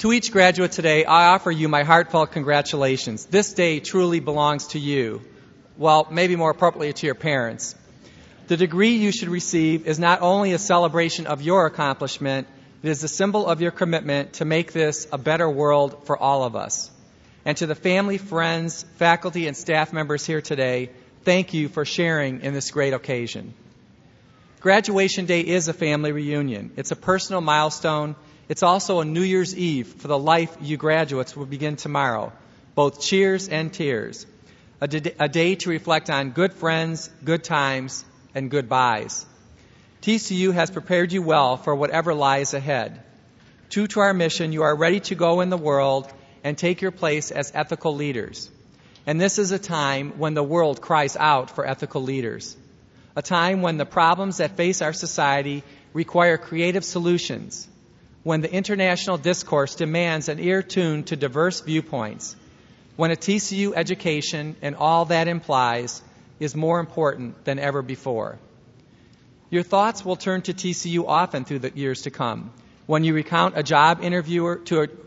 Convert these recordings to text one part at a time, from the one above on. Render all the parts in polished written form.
To each graduate today, I offer you my heartfelt congratulations. This day truly belongs to you. Well, maybe more appropriately to your parents. The degree you should receive is not only a celebration of your accomplishment, it is a symbol of your commitment to make this a better world for all of us. And to the family, friends, faculty, and staff members here today, thank you for sharing in this great occasion. Graduation Day is a family reunion. It's a personal milestone. It's also a New Year's Eve for the life you graduates will begin tomorrow, both cheers and tears. A day to reflect on good friends, good times, and goodbyes. TCU has prepared you well for whatever lies ahead. True to our mission, you are ready to go in the world and take your place as ethical leaders. And this is a time when the world cries out for ethical leaders. A time when the problems that face our society require creative solutions. When the international discourse demands an ear tuned to diverse viewpoints. When a TCU education and all that implies is more important than ever before. Your thoughts will turn to TCU often through the years to come. When you recount a job interviewer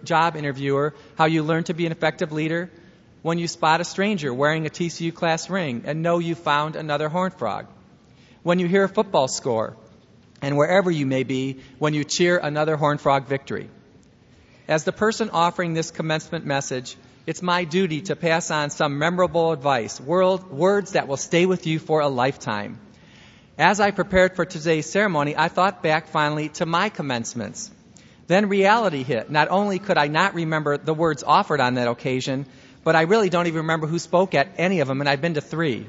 how you learned to be an effective leader. When you spot a stranger wearing a TCU class ring and know you found another Horned Frog. When you hear a football score, and wherever you may be, when you cheer another Horned Frog victory. As the person offering this commencement message, it's my duty to pass on some memorable advice, words that will stay with you for a lifetime. As I prepared for today's ceremony, I thought back finally to my commencements. Then reality hit. Not only could I not remember the words offered on that occasion, but I really don't even remember who spoke at any of them, and I've been to 3.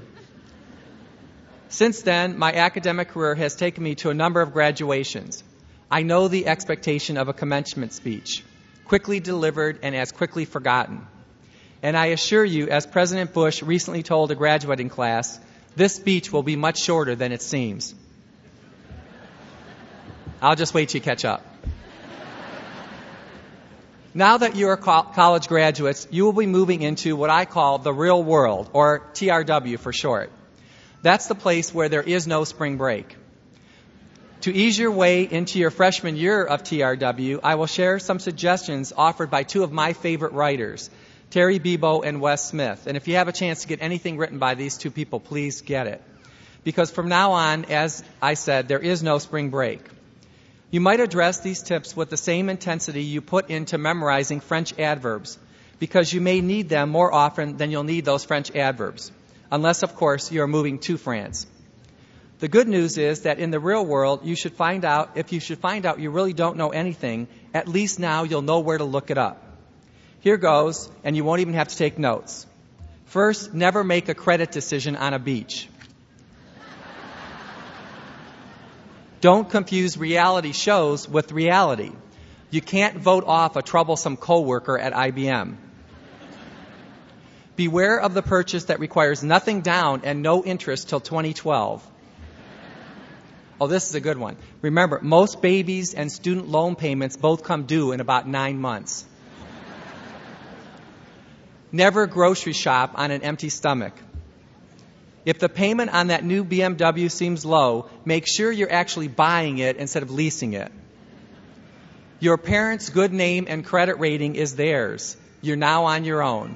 Since then, my academic career has taken me to a number of graduations. I know the expectation of a commencement speech, quickly delivered and as quickly forgotten. And I assure you, as President Bush recently told a graduating class, this speech will be much shorter than it seems. I'll just wait till you catch up. Now that you are college graduates, you will be moving into what I call the real world, or TRW for short. That's the place where there is no spring break. To ease your way into your freshman year of TRW, I will share some suggestions offered by 2 of my favorite writers, Terry Bebo and Wes Smith. And if you have a chance to get anything written by these 2 people, please get it. Because from now on, as I said, there is no spring break. You might address these tips with the same intensity you put into memorizing French adverbs, because you may need them more often than you'll need those French adverbs. Unless, of course, you are moving to France. The good news is that in the real world, if you should find out you really don't know anything, at least now you'll know where to look it up. Here goes, and you won't even have to take notes. First, never make a credit decision on a beach. Don't confuse reality shows with reality. You can't vote off a troublesome coworker at IBM. Beware of the purchase that requires nothing down and no interest till 2012. Oh, this is a good one. Remember, most babies and student loan payments both come due in about 9 months. Never grocery shop on an empty stomach. If the payment on that new BMW seems low, make sure you're actually buying it instead of leasing it. Your parents' good name and credit rating is theirs. You're now on your own.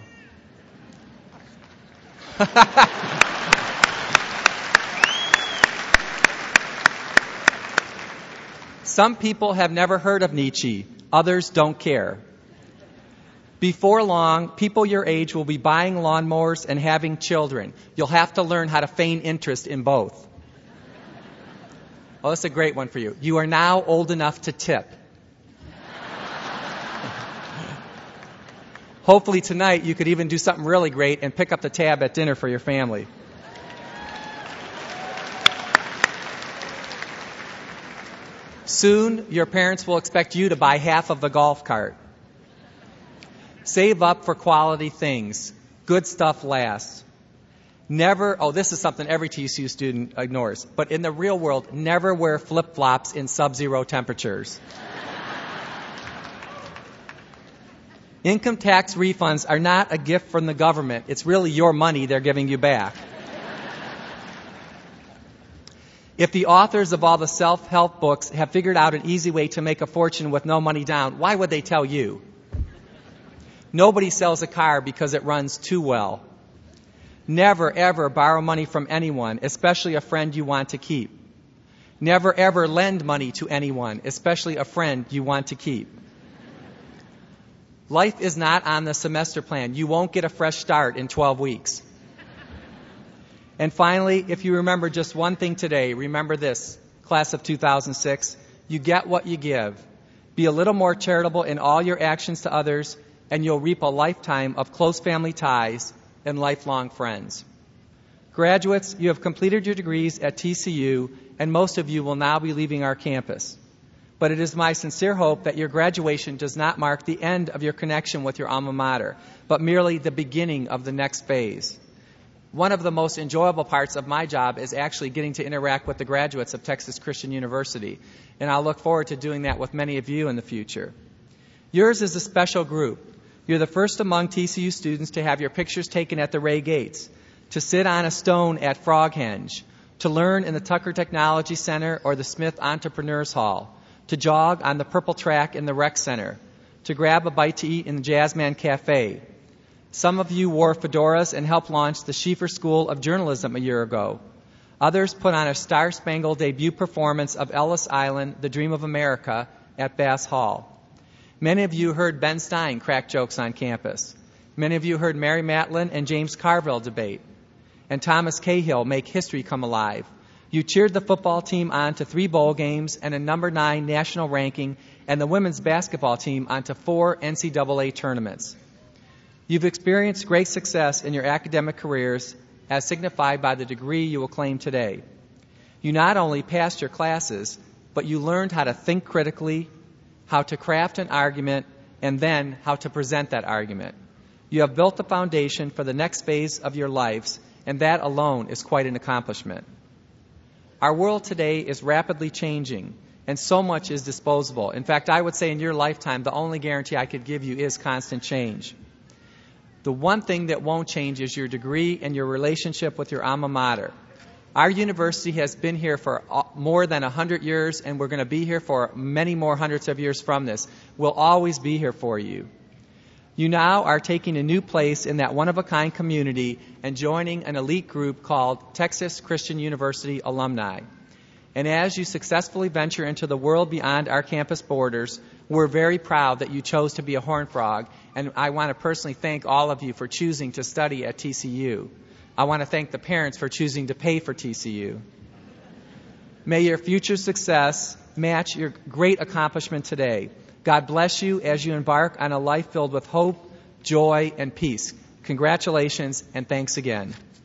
Some people have never heard of Nietzsche. Others don't care. Before long, people your age will be buying lawnmowers and having children. You'll have to learn how to feign interest in both. Oh, that's a great one for you. You are now old enough to tip. Hopefully tonight you could even do something really great and pick up the tab at dinner for your family. Soon, your parents will expect you to buy half of the golf cart. Save up for quality things. Good stuff lasts. Never, this is something every TCU student ignores, but in the real world, never wear flip-flops in sub-zero temperatures. Income tax refunds are not a gift from the government. It's really your money they're giving you back. If the authors of all the self-help books have figured out an easy way to make a fortune with no money down, why would they tell you? Nobody sells a car because it runs too well. Never, ever borrow money from anyone, especially a friend you want to keep. Never, ever lend money to anyone, especially a friend you want to keep. Life is not on the semester plan. You won't get a fresh start in 12 weeks. And finally, if you remember just one thing today, remember this, class of 2006, you get what you give. Be a little more charitable in all your actions to others, and you'll reap a lifetime of close family ties and lifelong friends. Graduates, you have completed your degrees at TCU, and most of you will now be leaving our campus. But it is my sincere hope that your graduation does not mark the end of your connection with your alma mater, but merely the beginning of the next phase. One of the most enjoyable parts of my job is actually getting to interact with the graduates of Texas Christian University, and I'll look forward to doing that with many of you in the future. Yours is a special group. You're the first among TCU students to have your pictures taken at the Ray Gates, to sit on a stone at Froghenge, to learn in the Tucker Technology Center or the Smith Entrepreneurs Hall, to jog on the purple track in the rec center, to grab a bite to eat in the Jazzman Cafe. Some of you wore fedoras and helped launch the Schieffer School of Journalism a year ago. Others put on a star-spangled debut performance of Ellis Island, The Dream of America, at Bass Hall. Many of you heard Ben Stein crack jokes on campus. Many of you heard Mary Matlin and James Carville debate, and Thomas Cahill make history come alive. You cheered the football team on to 3 bowl games and a number 9 national ranking, and the women's basketball team onto 4 NCAA tournaments. You've experienced great success in your academic careers, as signified by the degree you will claim today. You not only passed your classes, but you learned how to think critically, how to craft an argument, and then how to present that argument. You have built the foundation for the next phase of your lives, and that alone is quite an accomplishment. Our world today is rapidly changing, and so much is disposable. In fact, I would say in your lifetime, the only guarantee I could give you is constant change. The one thing that won't change is your degree and your relationship with your alma mater. Our university has been here for more than 100 years, and we're going to be here for many more hundreds of years from this. We'll always be here for you. You now are taking a new place in that one-of-a-kind community and joining an elite group called Texas Christian University Alumni. And as you successfully venture into the world beyond our campus borders, we're very proud that you chose to be a Horned Frog, and I want to personally thank all of you for choosing to study at TCU. I want to thank the parents for choosing to pay for TCU. May your future success match your great accomplishment today. God bless you as you embark on a life filled with hope, joy, and peace. Congratulations, and thanks again.